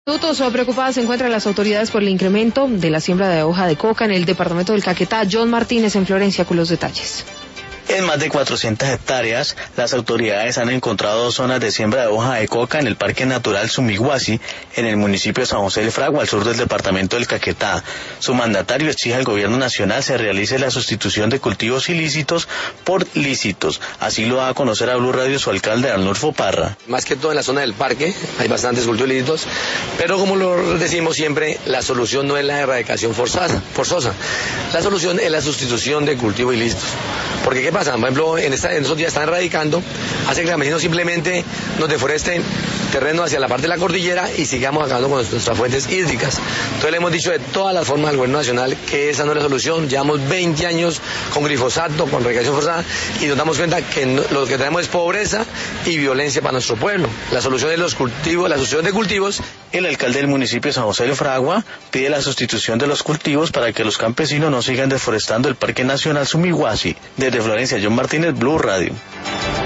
Preocupadas se encuentran las autoridades por el incremento de la siembra de hoja de coca en el departamento del Caquetá. John Martínez en Florencia con los detalles. En más de 400 hectáreas, las autoridades han encontrado 2 zonas de siembra de hoja de coca en el Parque Natural Sumiguasi, en el municipio de San José del Fragua, al sur del departamento del Caquetá. Su mandatario exige al gobierno nacional se realice la sustitución de cultivos ilícitos por lícitos. Así lo da a conocer a Blue Radio su alcalde, Arnulfo Parra. Más que todo en la zona del parque hay bastantes cultivos ilícitos, pero como lo decimos siempre, la solución no es la erradicación forzosa. La solución es la sustitución de cultivos ilícitos. Porque ¿qué pasa? Por ejemplo, en esos días están erradicando, hace que los campesinos simplemente nos deforesten terreno hacia la parte de la cordillera y sigamos acabando con nuestras fuentes hídricas. Entonces le hemos dicho de todas las formas al gobierno nacional que esa no es la solución. Llevamos 20 años con glifosato, con erradicación forzada, y nos damos cuenta que lo que tenemos es pobreza y violencia para nuestro pueblo. La solución es los cultivos, la sustitución de cultivos. El alcalde del municipio de San José del Fragua pide la sustitución de los cultivos para que los campesinos no sigan deforestando el Parque Nacional Sumiguasi. Desde Florencia, John Martínez, Blue Radio.